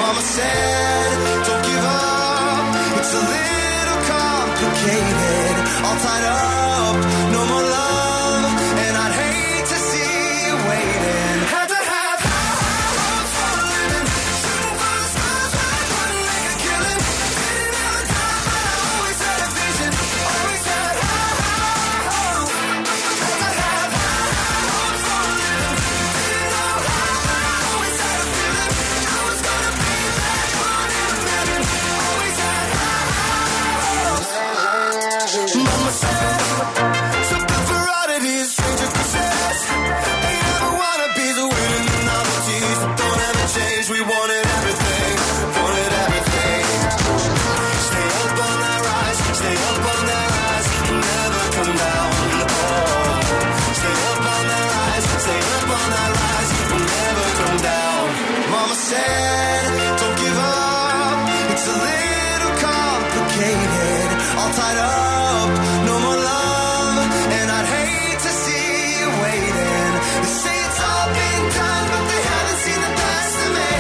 Mama said, don't give up, it's a little complicated. All tied up, no more love, and I'd hate to see you waiting. Had to have high hopes for a living, shooting for the stars when I couldn't make a killing. Didn't have a time, but I always had a vision. Always had high hopes. Had to have high hopes for a living. Didn't know how, but I always had a feeling I was gonna be that one in a million. Always had high hopes. Mama said, some good varieties, strangers possess. Ain't ever wanna be the winning the novelties that don't ever change. We wanted everything, wanted everything. Stay up on that rise, stay up on that rise, and never come down. Oh, stay up on that rise, stay up on that rise, and never come down. Mama said, don't give up, it's a little complicated. All tied up, no more love, and I'd hate to see you waiting. They say it's all been done, but they haven't seen the best of me.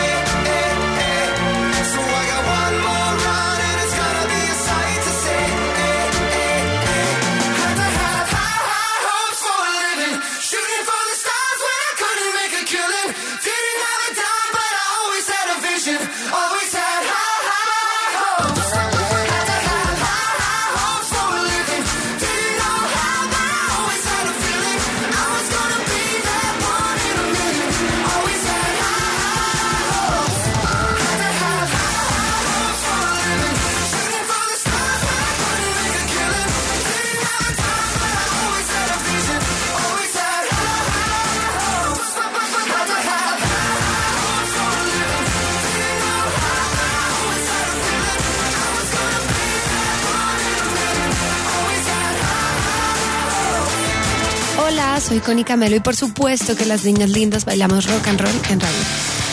So I got one more run, and it's gonna be a sight to see. Had to have high hopes for a living, shooting for the stars when I couldn't make a killing. Didn't have a dime, but I always had a vision. Always had high hopes. Had to have high hopes for a living. Didn't know how, but I always had a feeling I was gonna be that one in a million. Always had high hopes. Had to have high hopes for a living, shooting for the stars when I couldn't make a killing. Didn't have a time, but I always had a vision. Always had high hopes. Had to have high hopes for a living. Didn't know how, but I always had a feeling I was gonna be that one in a million. Always had high hopes. Hola, soy Connie Camelo y por supuesto que las niñas lindas bailamos rock and roll en radio.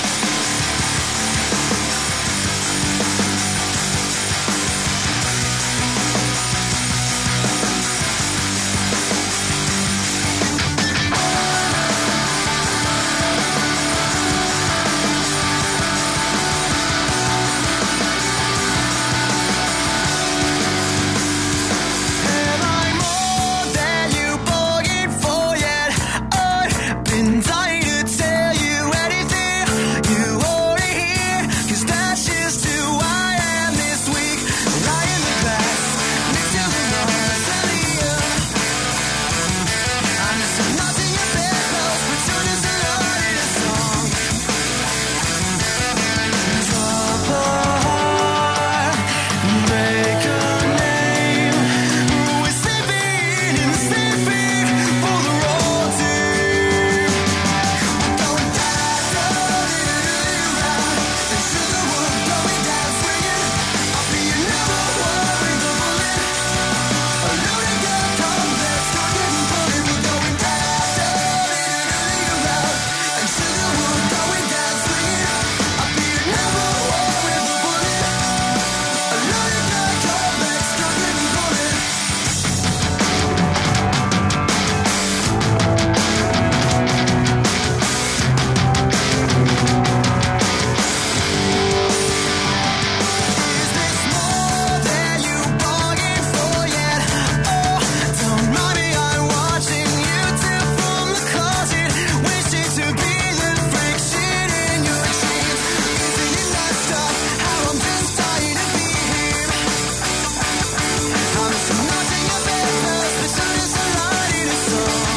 Am I more than you bargained for yet? I've been dying to tell you anything you wanna hear, 'cause that's just who I am this week. Lying in the glass, next to the rose of the earth. I'm just not in your bedclothes, but soon as I learn a song. Drop a heart, break a name. We're sleeping and sleeping for the road team. We're going down, round, and Sugarwood going down swinging. I'll be your number one with a bullet. A loaded gun complex, target and bullet. We're going down, round, and Sugarwood going down swinging. I'll be your number one with a bullet. A loaded gun complex, target and bullet. Is this more than you bargained for yet? Oh, don't mind me, I'm watching YouTube from the closet, wishing to be the friction in your dreams. Isn't it messed up how I'm just dying to be here? I'm just not in your bedclothes, but soon as I light a song.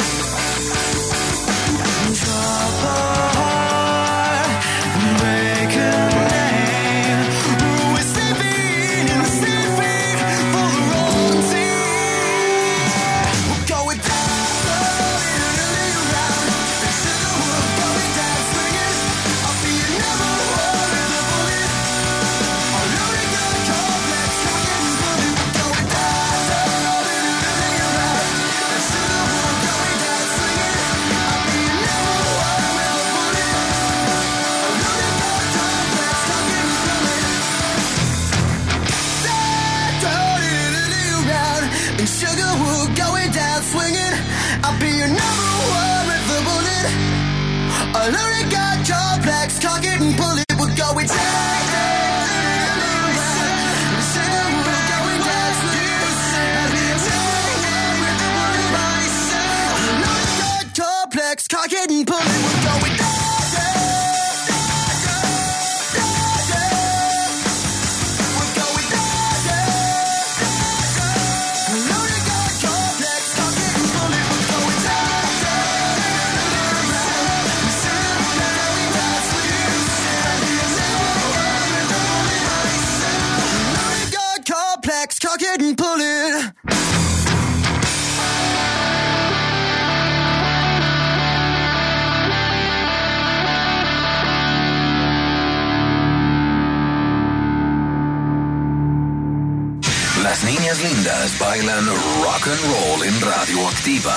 Drop a heart, break a name. We're sleeping and sleeping for the wrong team. We're going down, round, and Sugarwood going down swinging. I'll be your number one with a bullet. A loaded gun complex, target and bullet. We're going down, round, and Sugarwood going down swinging. I'll be your number one with a bullet. A loaded gun complex, target and bullet. Round, and Sugarwood going down swinging. I'll be your number one with a bullet. A loaded gun complex, target and bullet. We're going it and pull it. Las niñas lindas bailan rock and roll en Radioactiva.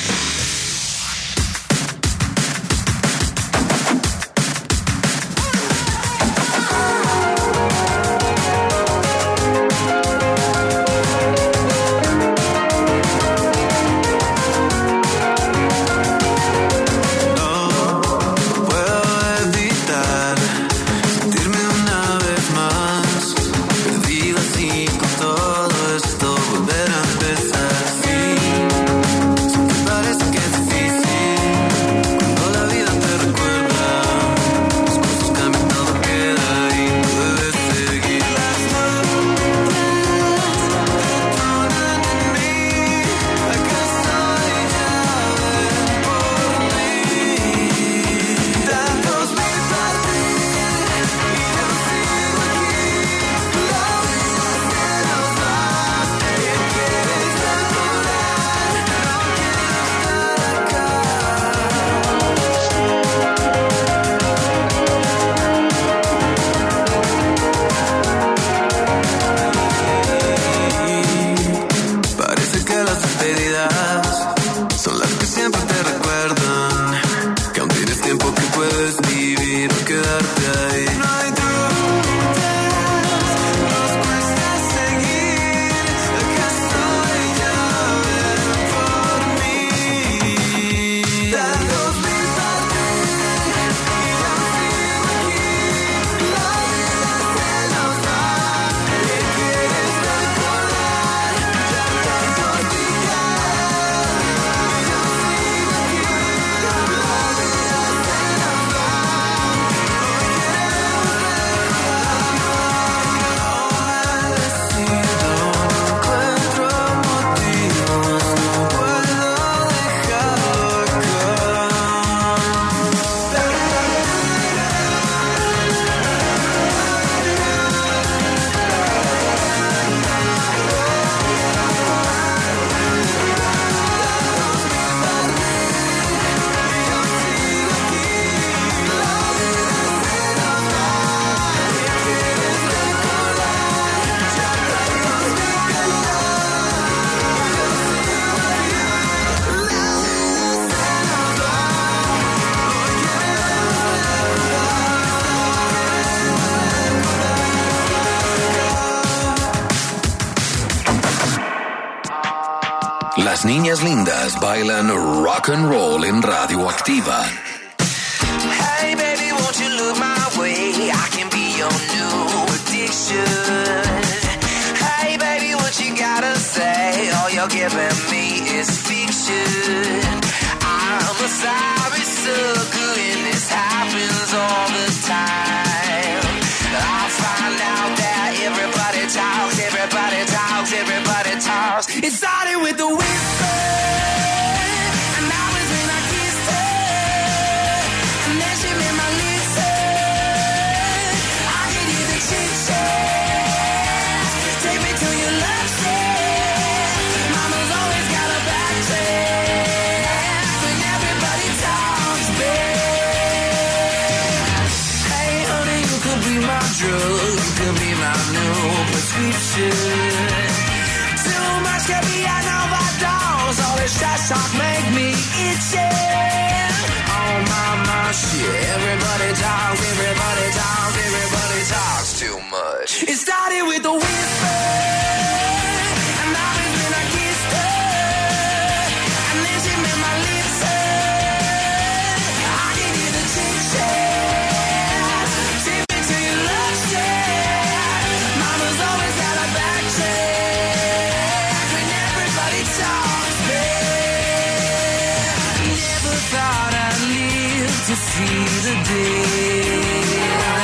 Las niñas lindas bailan rock and roll en Radioactiva. Hey baby, won't you look my way? I can be your new addiction. Hey baby, what you gotta say? All you're giving me is fiction. I'm a sorry sucker and this happens all the time. I find out that everybody talks, everybody talks, everybody talks. It started with the whisper, and that was when I kissed her, and then she made my lips hurt. I could hear the chit-chat, take me to your love shack. Mama's always got a back track when everybody talks back. Hey honey, you could be my drug, you could be my new prescription. Too much caviar, no overdose. All this trash talk make me itchy. Oh my shit. Everybody talks, everybody talks, everybody talks too much. It started with a whisper, and that was when I kissed her, and then she made my lips hurt. I can hear the chit-chat, take me to your love shack. Mama's always got a back check when everybody talks back. Never thought I'd live to see the day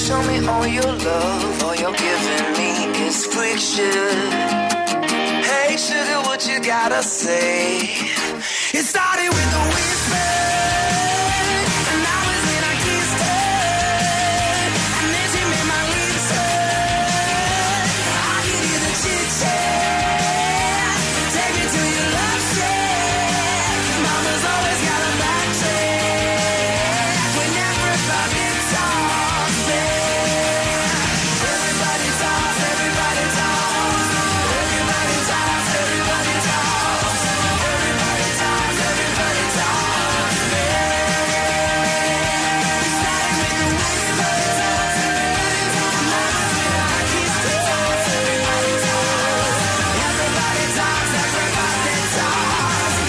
show me all your love. All you're giving me is friction. Hey, sugar, what you gotta say? It started with a whisper, and I was when I kissed her, and then she made my lips hurt. I could hear the chit-chat, take me to your love shack. Mama's always got a back track when everybody talks there. Everybody talks, everybody talks, everybody talks, everybody talks, everybody talks, everybody talks there. It started with the whisper, and I was when I kissed her. Everybody talks, everybody talks, everybody talks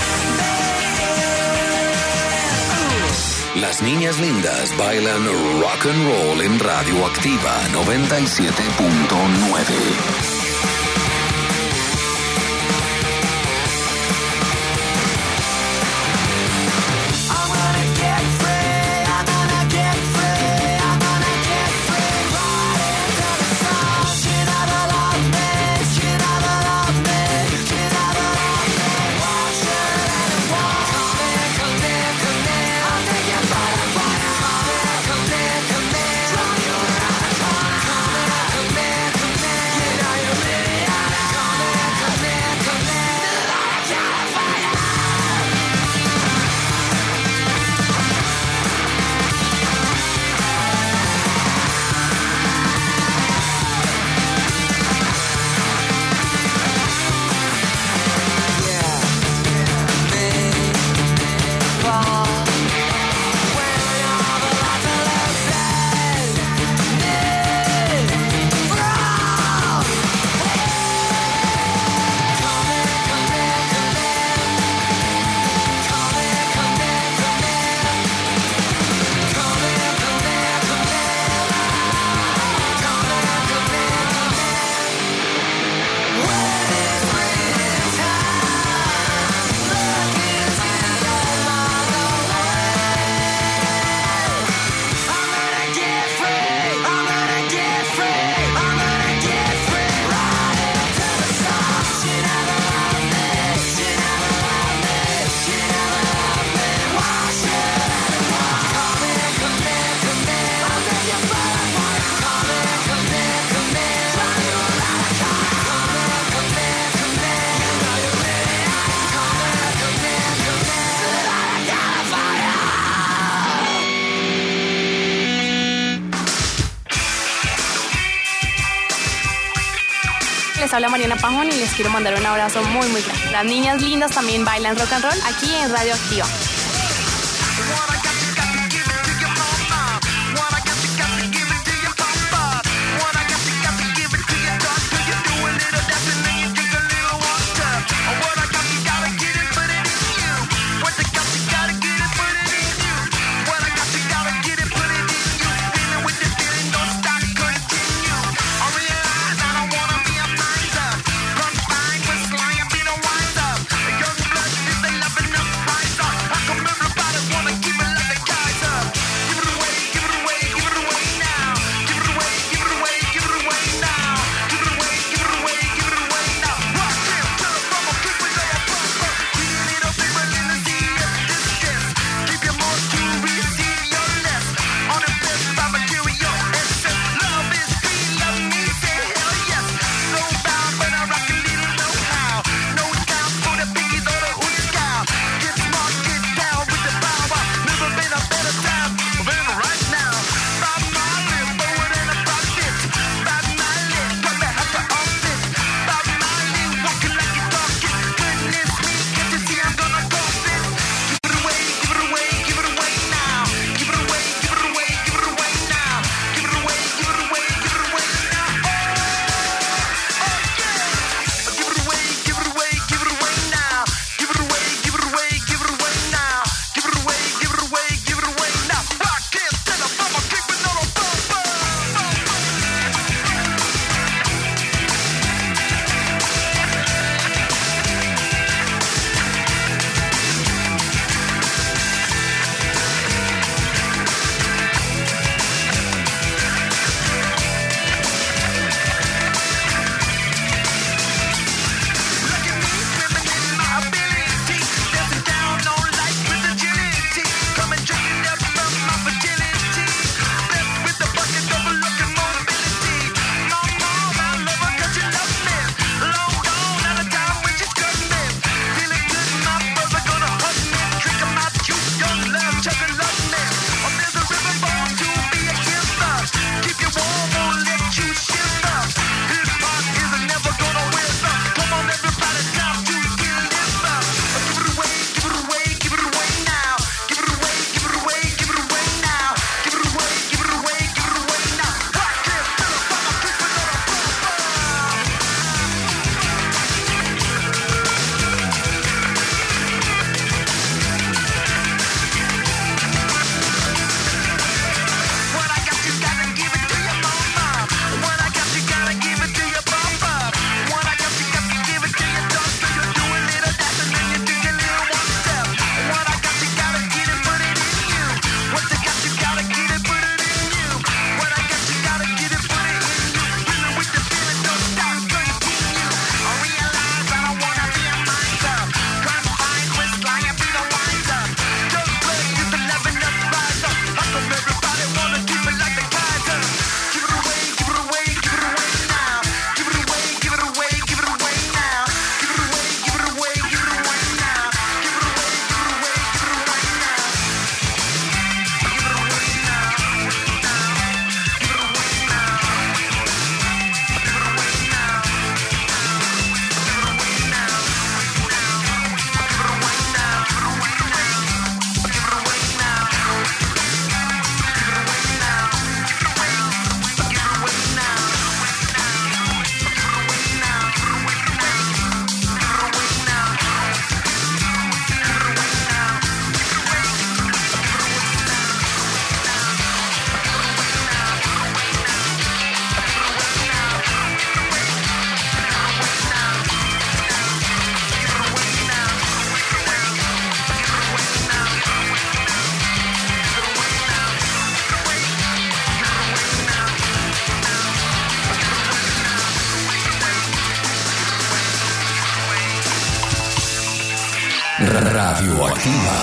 there. Las niñas lindas bailan rock and roll en Radio Activa 97.9. I'm gonna get free, I'm gonna get free, I'm gonna get free. Right into the sun. She never loved me, she never loved me, she never loved me. Wash it and wash. Come in, I'll take you by the fire. Come in, draw you around the corner. Come in, you know you're really out of. Come in, light a fire. Les habla Mariana Pajón y les quiero mandar un abrazo muy muy grande. Las niñas lindas también bailan rock and roll aquí en Radio Activa. Keep it Radioactiva.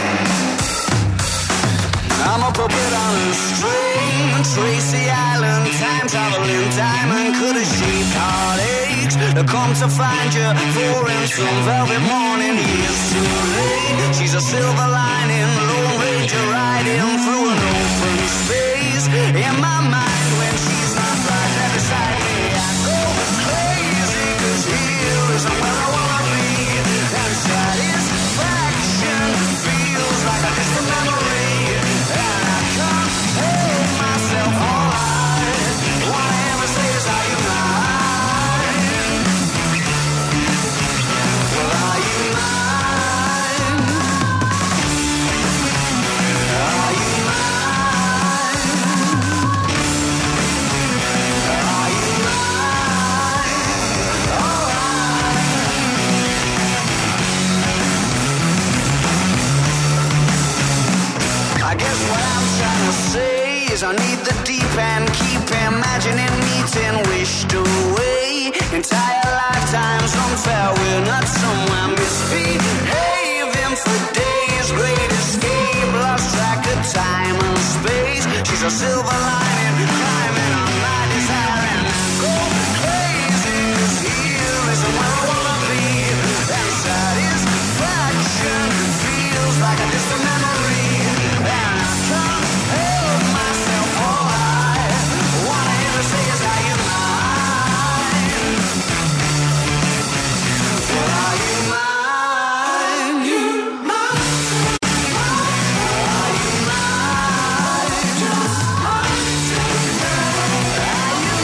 I'm a puppet on a string, Tracy Island, time traveling diamond, could have shaped heartaches. I come to find you for in some velvet morning. Years too late. She's a silver lining, Lone Ranger riding through an open space. In my mind, when she's not right there beside me, I go crazy, 'cause here isn't where I wanna be. And satisfaction feels like a distant memory. I need the deep end, keep imagining meeting wished away. Entire lifetimes unfair, we're not somewhere misbehaving for days. Great escape, lost track of time and space. She's a silver lining, climbing on my desire, and I go crazy, 'cause here isn't where I wanna be. And satisfaction feels like a distant memory, and I can't help myself. All I wanna hear her say is, are you mine? Well, are you mine? You mine? Are you mine? Are you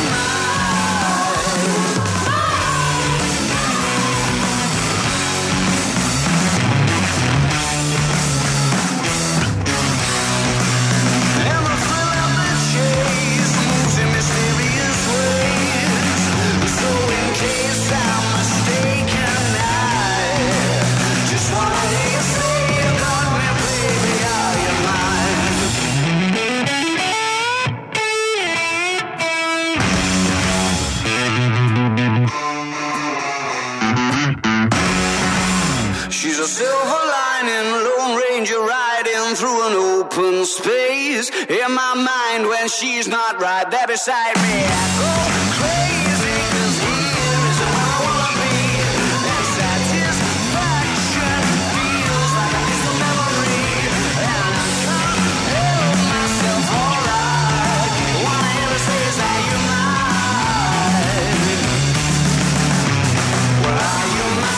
And the thrill of the chase moves in mysterious ways. So in case I'm mistaken, I just wanna hear you say you got me, baby, are you mine? She's a silver lining, Lone Ranger riding through an open space. In my mind, when she's not right there beside me, I go crazy, 'cause here isn't where I wanna be. And satisfaction feels like a distant memory, and I can't help myself. All I wanna hear her say is, are you mine? Well, are you mine?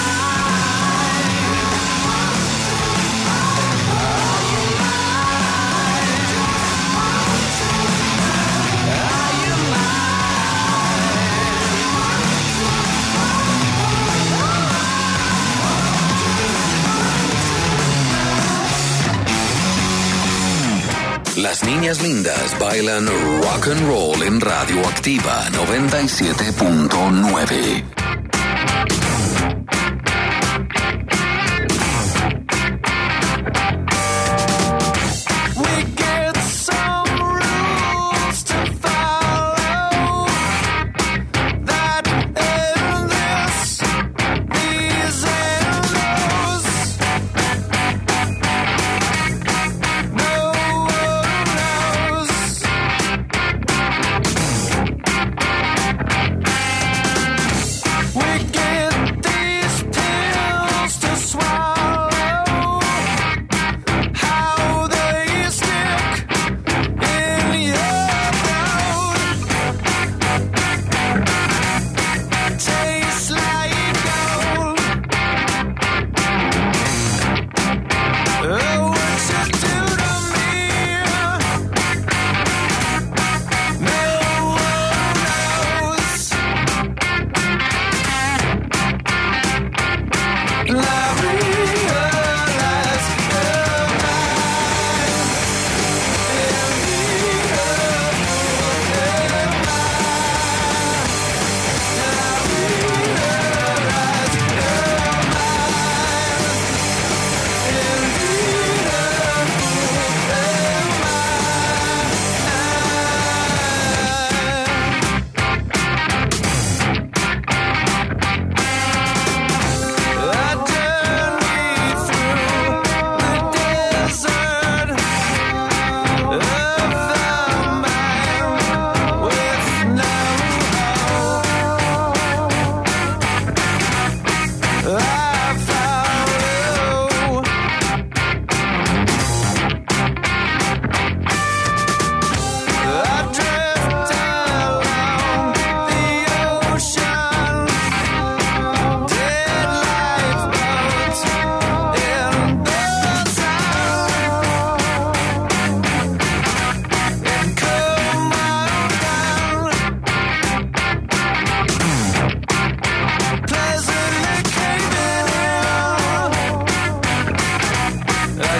Las niñas lindas bailan rock and roll en Radioactiva 97.9. We get some rules to follow that in this, these and those. No one knows.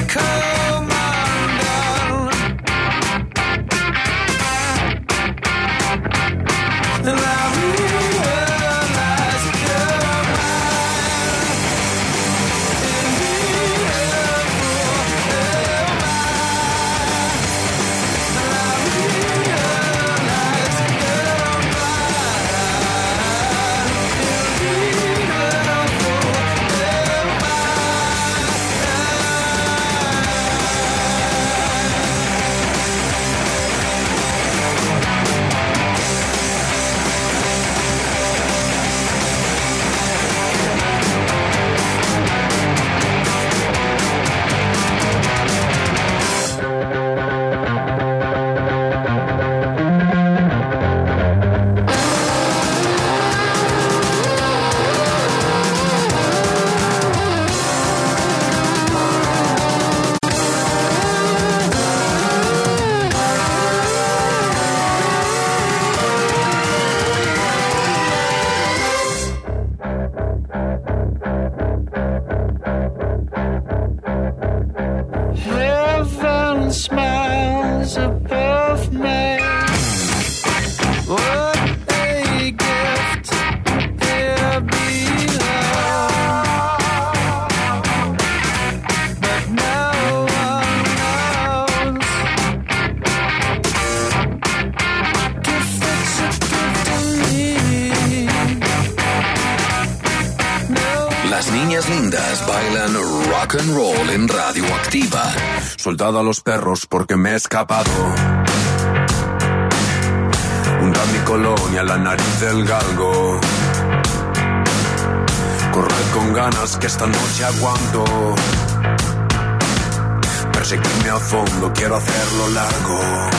come undone. And I realize you're mine. Indeed, heaven smiles above me. What a gift here below. But no one knows if it's a gift to me. No. Las niñas lindas bailan rock and roll en Radioactiva. Soltado a los perros porque me he escapado. Unta mi colonia a la nariz del galgo. Corred con ganas que esta noche aguanto. Perseguirme a fondo, quiero hacerlo largo.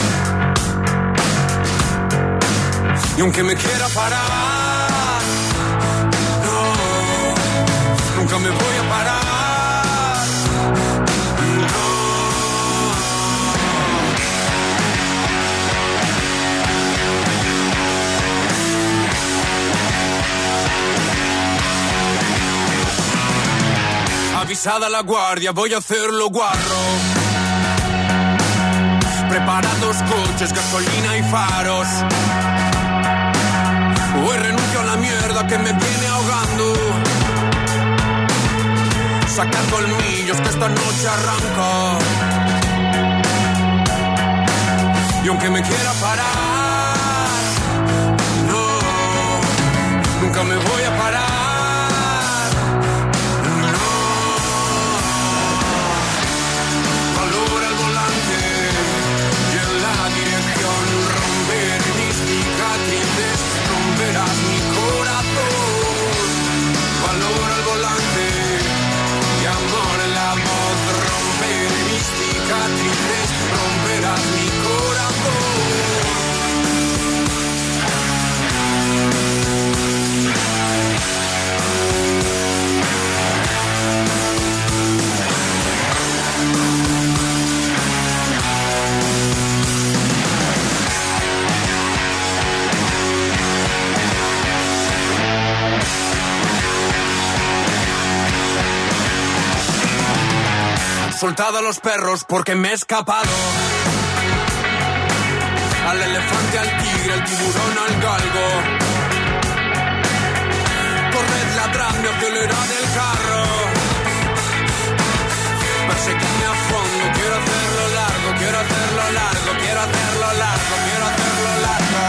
Y aunque me quiera parar, no, nunca me voy a parar. Avisada la guardia, voy a hacerlo guarro. Preparados coches, gasolina y faros. Hoy renuncio a la mierda que me viene ahogando. Sacar colmillos que esta noche arranco. Y aunque me quiera parar, no, nunca me voy a parar. Romperás mi corazón, valor al volante y amor en la voz. Romperé mis cicatrices, romperás mi soltado a los perros porque me he escapado. Al elefante, al tigre, al tiburón, al galgo. Corred, ladradme, acelerad el carro. Perseguidme a fondo, quiero hacerlo largo, quiero hacerlo largo, quiero hacerlo largo, quiero hacerlo largo.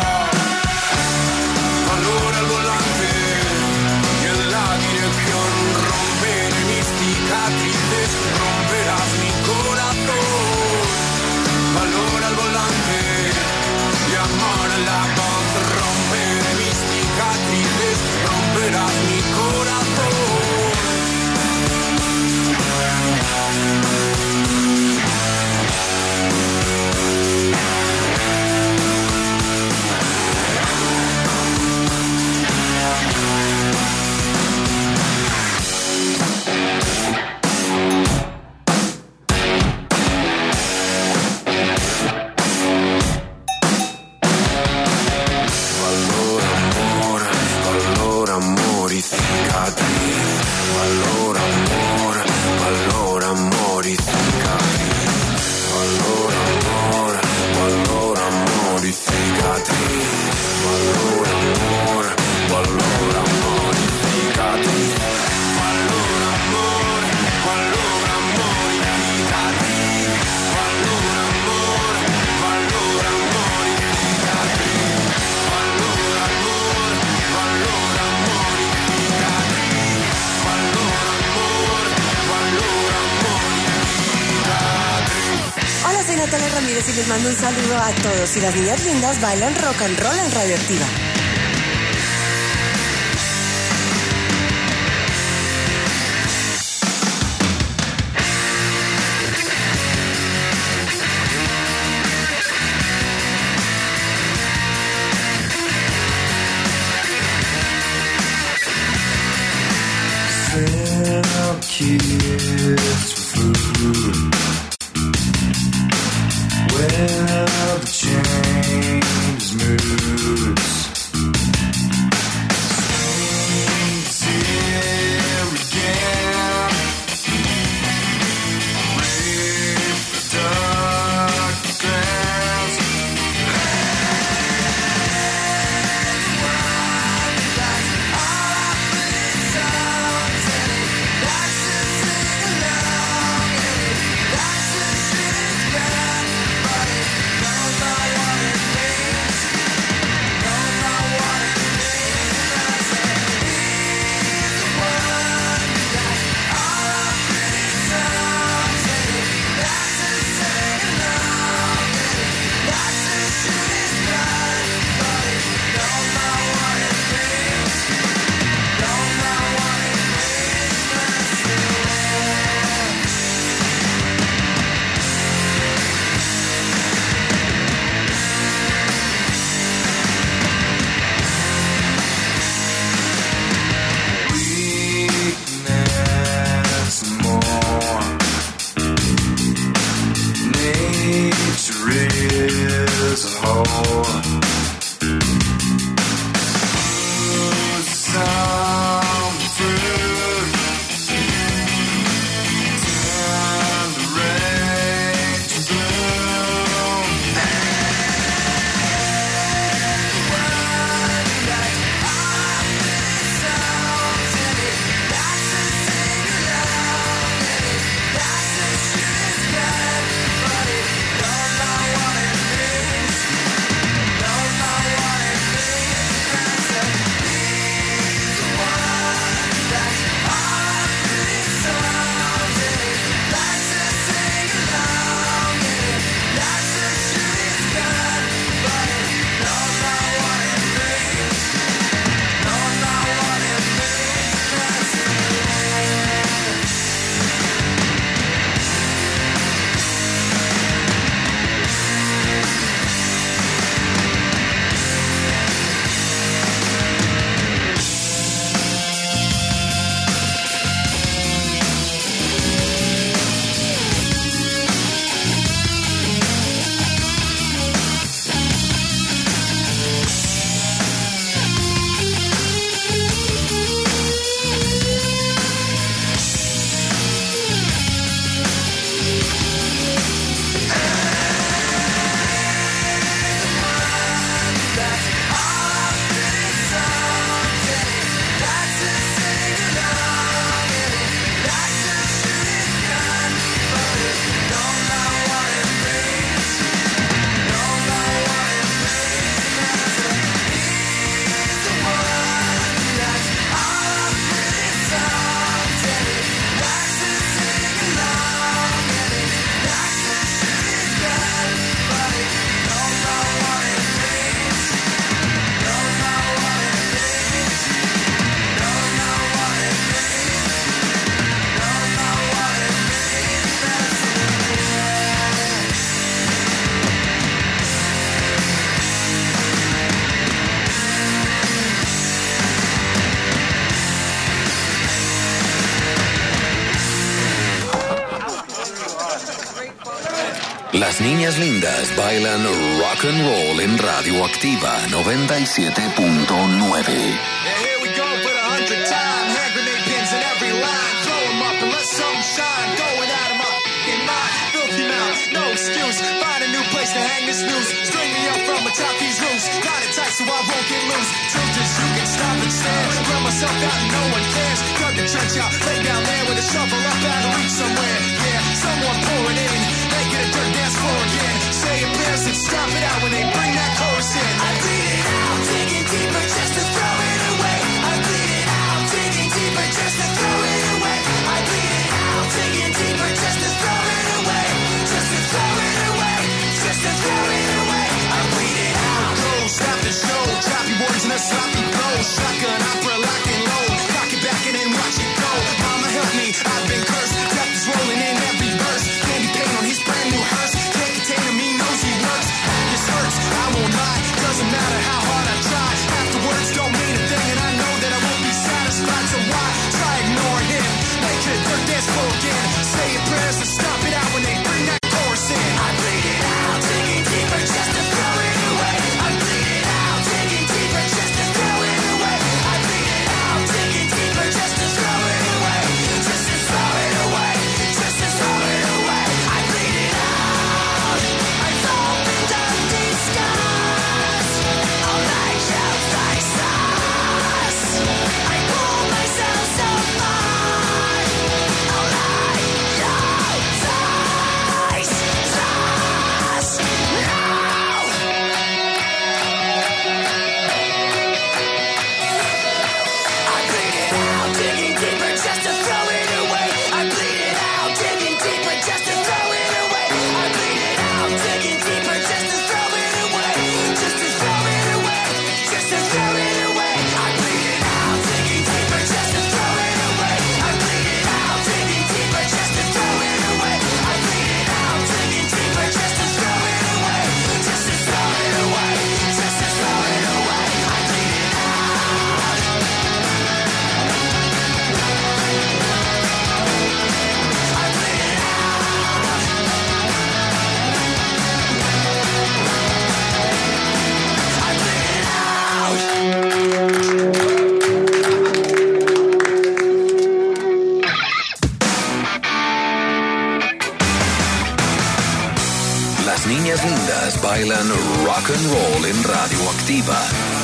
Valor al volante y en la dirección romperé mis cicatrices, romperás mi corazón. Valor al volante y amor en la voz, romperé mis cicatrices, romperás mi corazón. Natalia Ramírez y les mando un saludo a todos. Y las niñas lindas bailan rock and roll en Radioactiva. Kids for food. Well, the change moods. Saints here again. Rape the dark grounds. Las niñas lindas bailan rock and roll en Radioactiva 97.9. Here we go for the 100th time. Hand grenade pins in every line. Throw them up and let some shine. Going out of my fucking mind. Filthy mouth, no excuse. Find a new place to hang this news. String me up from atop these roofs. Got it tight so I won't get loose. Truth is you can stop and stare. Run myself out and no one cares. Dug the trench out, lay down there with a shovel up out of reach somewhere. Yeah, someone pour it in. Make it a dirt dance floor again. Say your prayers and stop it out when they bring that chorus in. I bleed it out, digging deeper just to throw it away. I bleed it out, digging deeper just to throw it away. I bleed it out, digging deeper just to throw it away. Just to throw it away. Las niñas lindas bailan rock and roll en Radioactiva.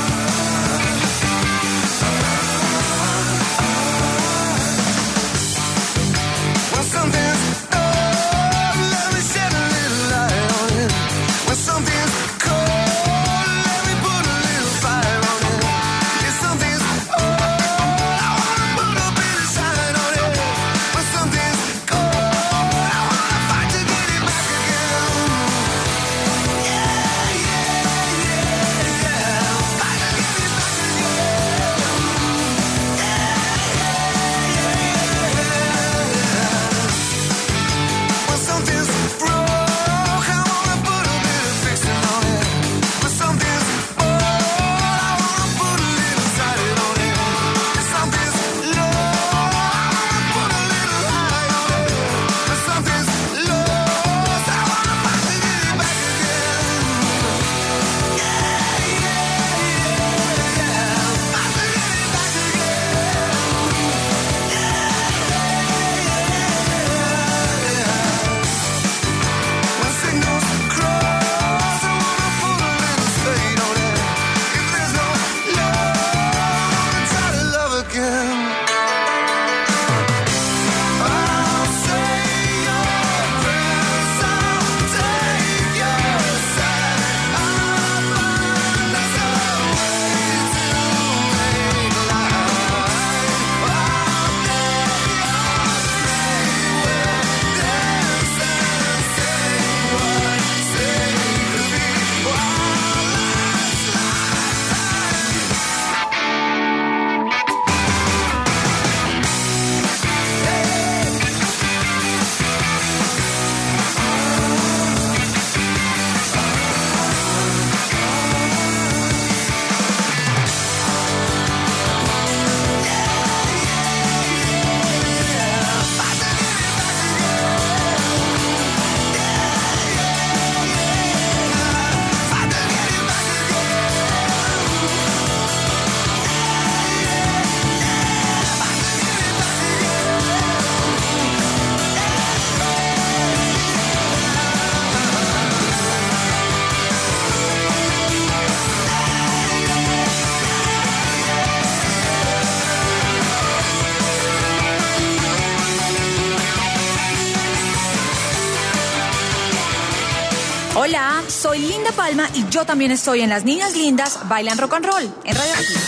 Hola, soy Linda Palma y yo también estoy en Las Niñas Lindas Bailan Rock and Roll en Radioactiva.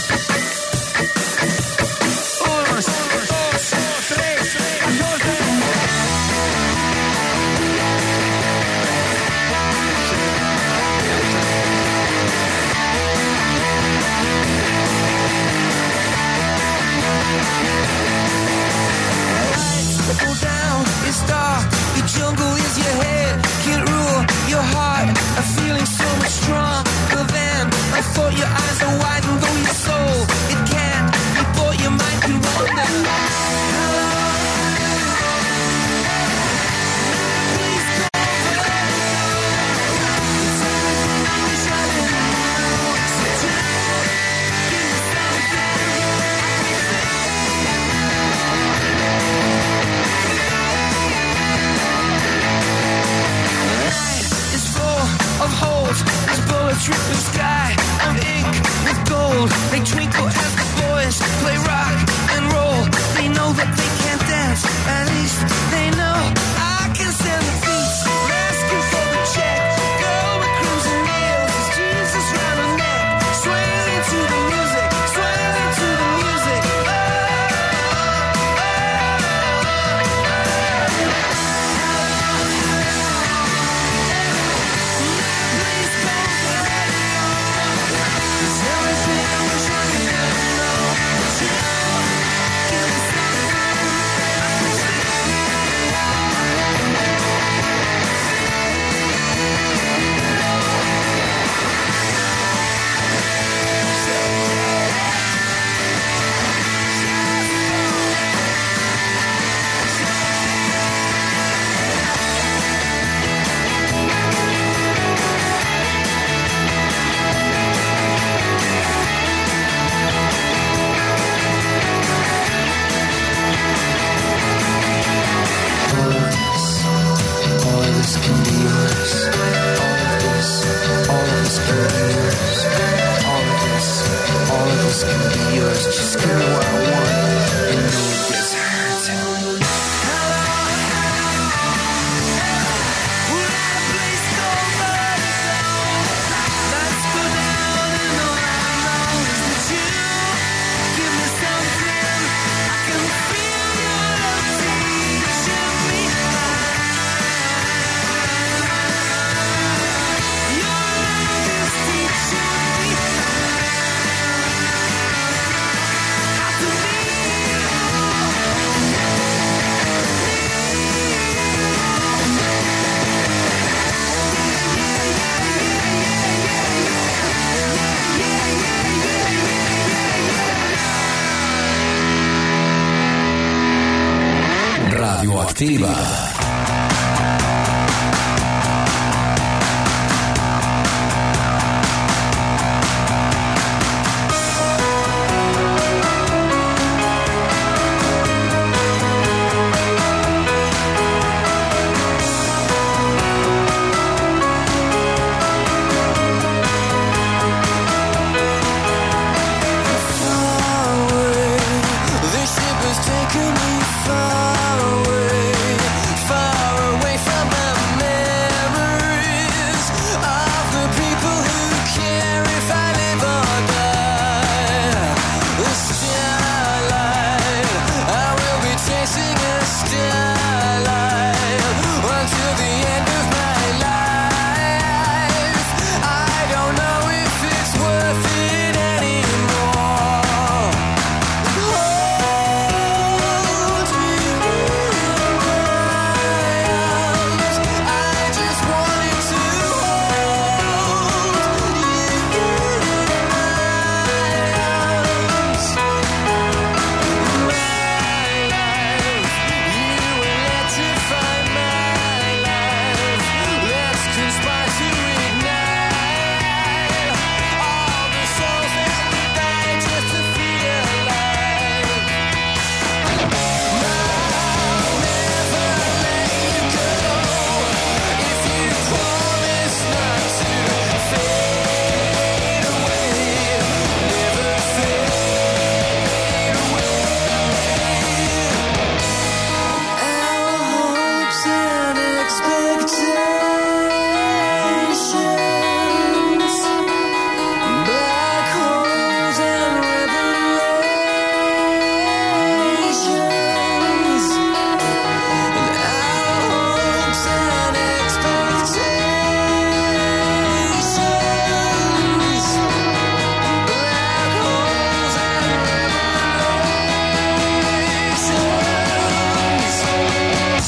Jungle is your head, can't rule your heart. A feeling so much stronger than I thought. Your eyes are wide and though your soul it can't. You thought your mind can wander. There's bullets ripping sky of ink with gold. They twinkle as the boys play rock and roll. They know that they can't dance, at least they know I can stand the beats. Asking for the check, girl with crimson nails, is Jesus round her neck, swaying to the music, swaying to the music. All this can be yours. this can be yours. Just give me what I want and know it gets hurt. We're at a place called Murder. Lights go down and all I know is that you give me something. I can feel your love teaching me how. Your love is teaching me how to Radioactiva. this ship has taken me far away from the memories of the people who care if I live or die. The starlight, I will be chasing a starlight until the end of my life. I don't know if it's worth it anymore. Hold me in my arms. I just wanted to hold you in my arms. My life, you electrify my life. Let's conspire to ignite all the souls that we die just to feel alive. I'll never let you go if you promise not to fade away, never fade away. Our hopes and expectations, black holes and revelations. Our hopes and expectations, black holes and revelations.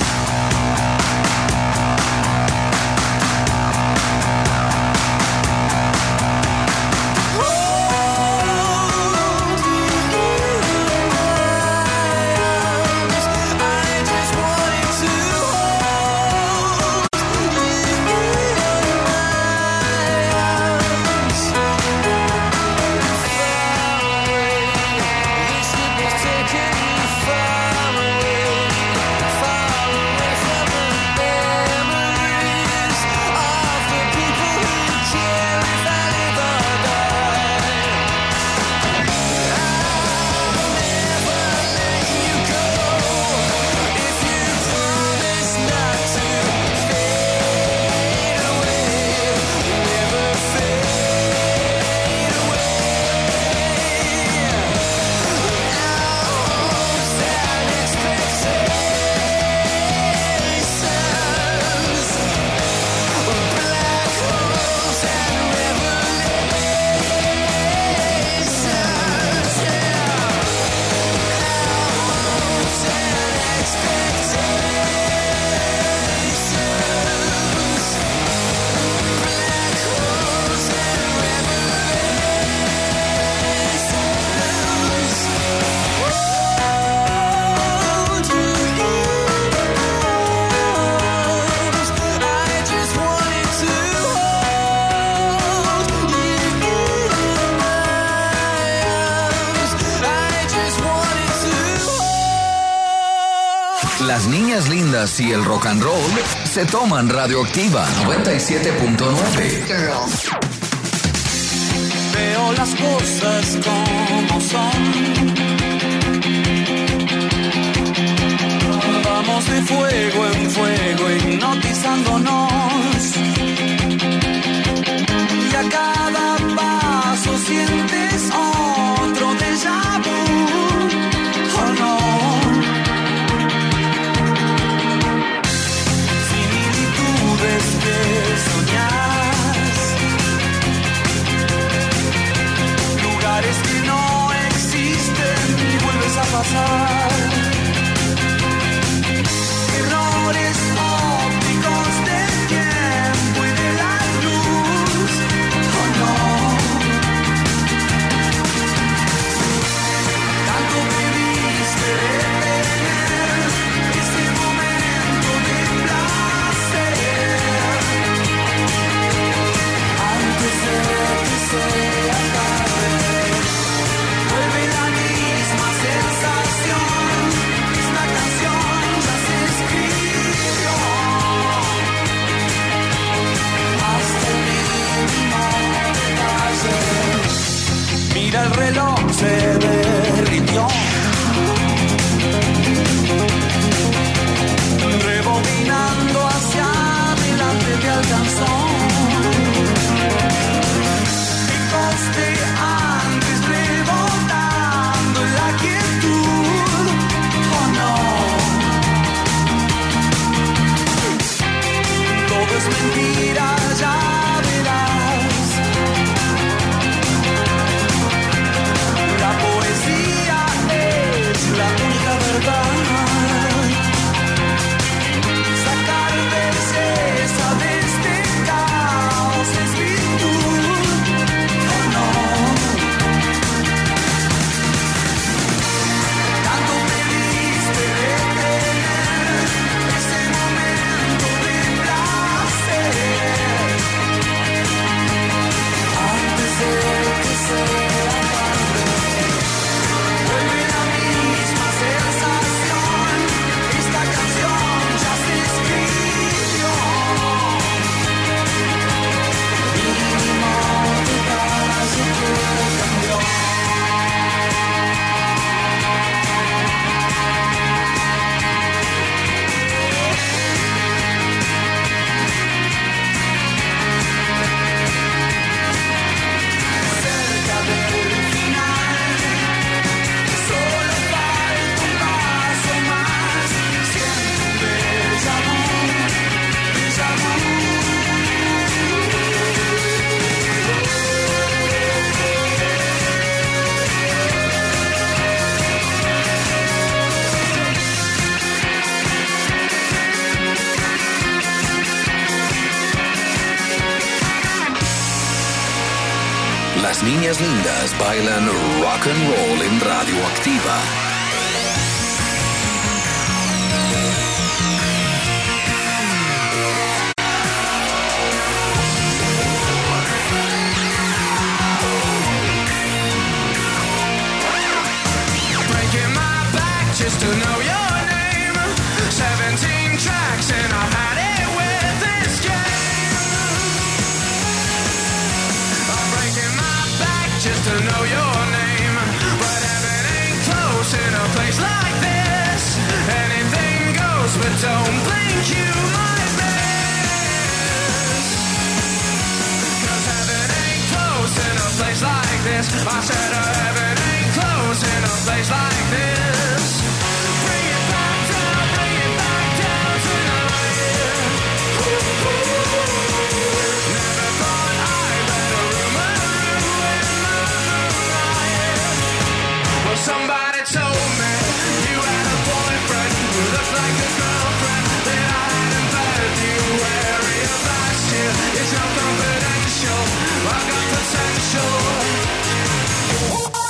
Las niñas lindas y el rock and roll se toman Radioactiva 97.9. veo las cosas como son. Vamos de fuego en fuego, hipnotizándonos. Y a cada paso sientes otro déjà vu. Oh no. Similitudes que soñás, lugares que no existen y vuelves a pasar. Errores ópticos del tiempo y de la luz. Oh no. Tanto pediste detener este momento de placer antes de que sea tarde. Vuelve la misma sensación. Esta canción ya se escribió hasta el mínimo detalle. Mira el reloj, se derritió. Rebobinando hacia adelante te alcanzó. Picoste antes rebotando en la quietud. Oh no. Todo es mentira, ya verás. La poesía es la única verdad. Sacar belleza de este caos es virtud. Oh no. Tanto pediste detener ese momento de placer antes de que sea tarde. Vuelve la misma sensación. Esta canción ya se escribió. Mínimo detalle que cambió. Cerca del final, solo falta un paso más. Siento un déjà vu, déjà vu. Las niñas lindas bailan rock and roll en Radioactiva. Breaking my back just to know your name. 17 tracks and I've had it with this game. I'm breaking my back just to know your name. But heaven ain't close in a place like this. Anything goes, but don't blink, you might miss. 'Cause heaven ain't close in a place like this. I said heaven ain't close in a place like this. Bring it back down tonight. Never thought I'd let a rumor ruin my moonlight. Well, somebody told me you had a boyfriend who looked like a girlfriend that I hadn't heard. You wary of last year. It's not confidential. I've got potential.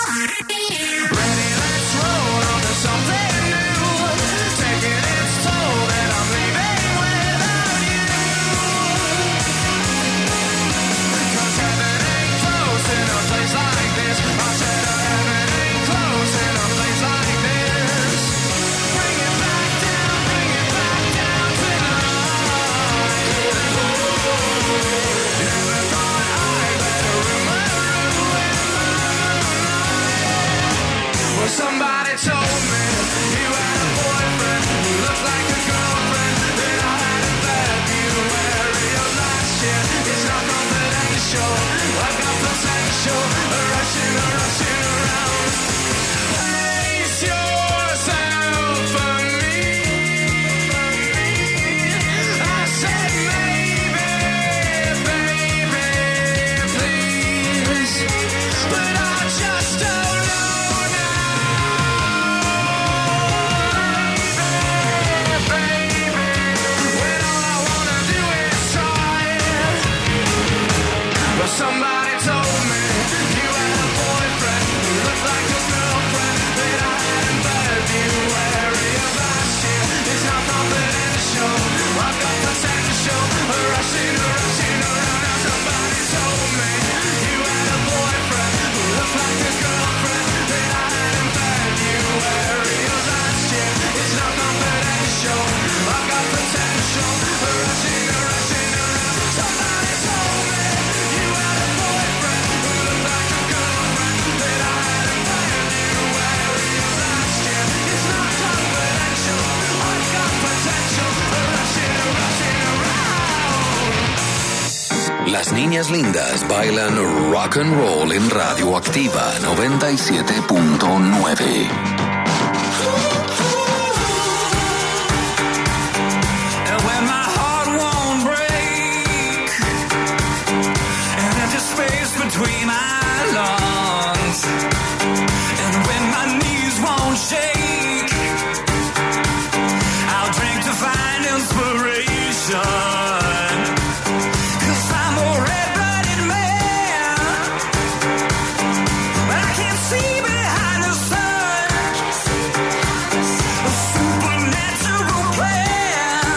Las niñas lindas bailan rock and roll en Radioactiva 97.9. Between my lungs, and when my knees won't shake, I'll drink to find inspiration, 'cause I'm a red-blooded man, but I can't see behind the sun, a supernatural plan,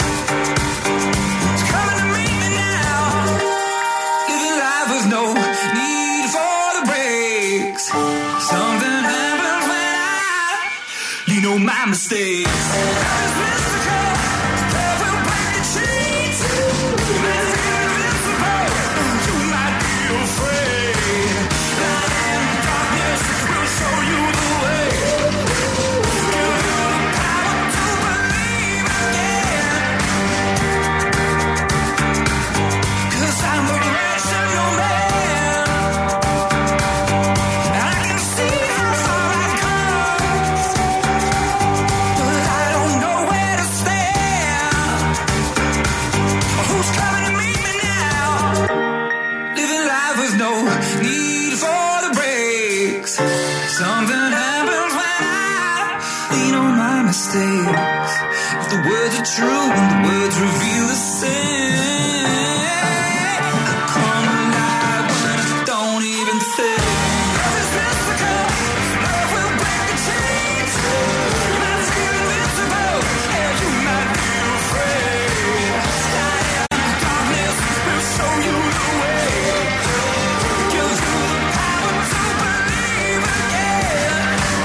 it's coming to meet me now, living life with no need for the brakes. Something happens when I lean on my mistakes. It's mystical, love will break the chains. You might feel invincible, you might be afraid. Light and darkness will show you the way. Give you the power to believe again. 'Cause I'm a rational man. Something happens when I lean on my mistakes. If the words are true and the words reveal the sin, I come alive when I don't even think. Love is mystical, love will break the chains. You might feel invincible, and you might be afraid. Light and darkness will show you the way. Give you the power to believe again.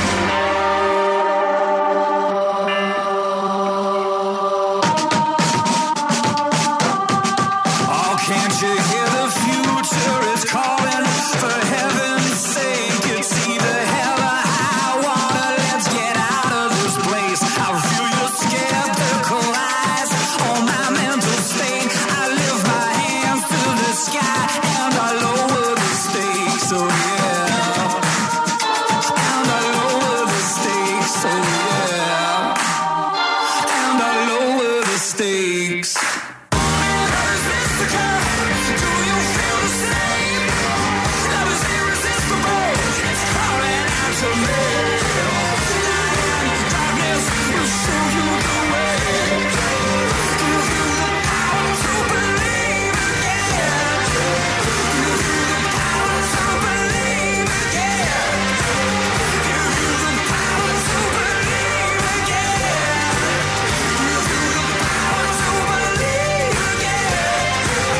Oh, can't you hear the future is calling? For heaven's sake, it's either hell or high water. Let's get out of this place. I feel your skeptical eyes on my mental state. I lift my hands to the sky and I lower the stakes. Oh yeah, and I lower the stakes. Oh yeah, and I lower the stakes. Love is mystical. Do you feel the same? Love is irresistible. It's calling out to me. Light and darkness will show you the way. Give you the power to believe again. Give you the power to believe again. Give you the power to believe again. Give you the power to believe again.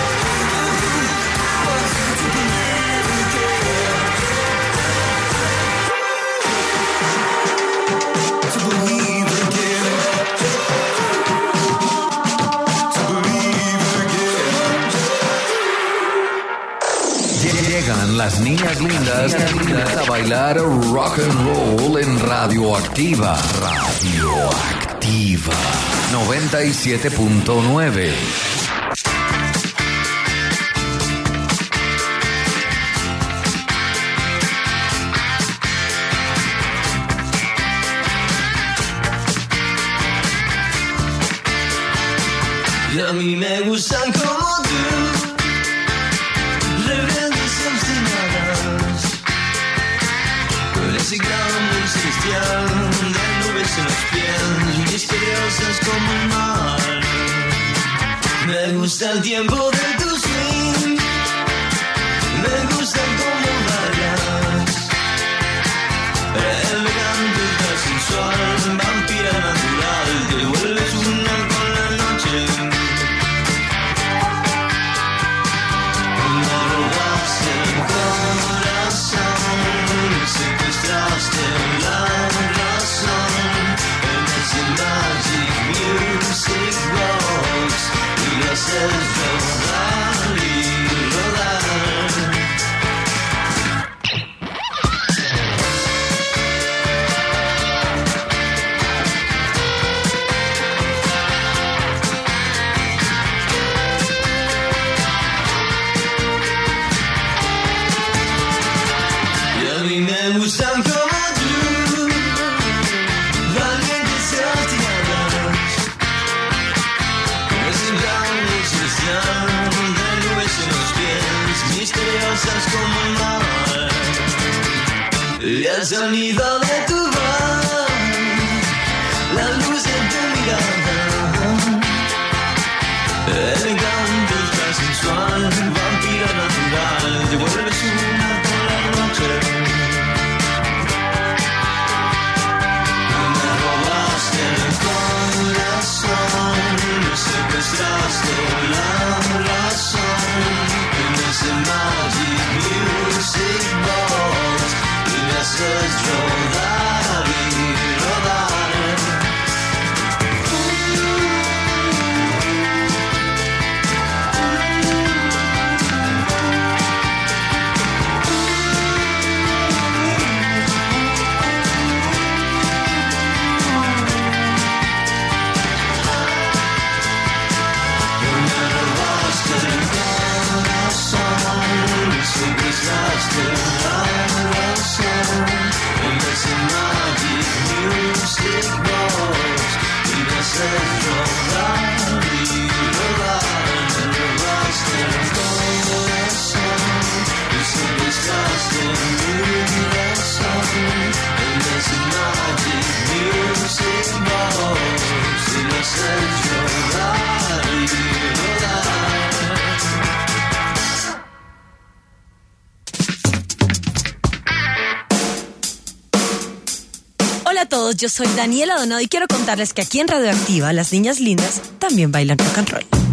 To believe again. To believe again. Llegan las niñas lindas a bailar rock and roll en Radioactiva. Radioactiva 97.9. Y a mí me gustan como tú, rebeldes y obstinadas, con ese grado muy celestial de nubes en los pies, misteriosas como el mar. Me gusta el tiempo de tu swing, me gusta cómo bailas, elegante y sensual, vampira natural, te vuelves una con la noche. Me robaste el corazón, secuestraste la razón, en ese magic music box, y lo haces llorar. el sonido de tu voz, la luz de tu mirada, el encanto tan sensual, vampiro natural, te vuelves una por la noche. Me robaste el corazón, me secuestraste la razón, en ese magic music box, y me haces rodar y rodar. Secuestraste la razón en ese magic music box y me haces rodar y rodar. Me robaste el corazón y secuestraste mi razón en ese magic music box y me haces rodar y rodar. Hola a todos, yo soy Daniela Donado y quiero contarles que aquí en Radioactiva las niñas lindas también bailan rock and roll.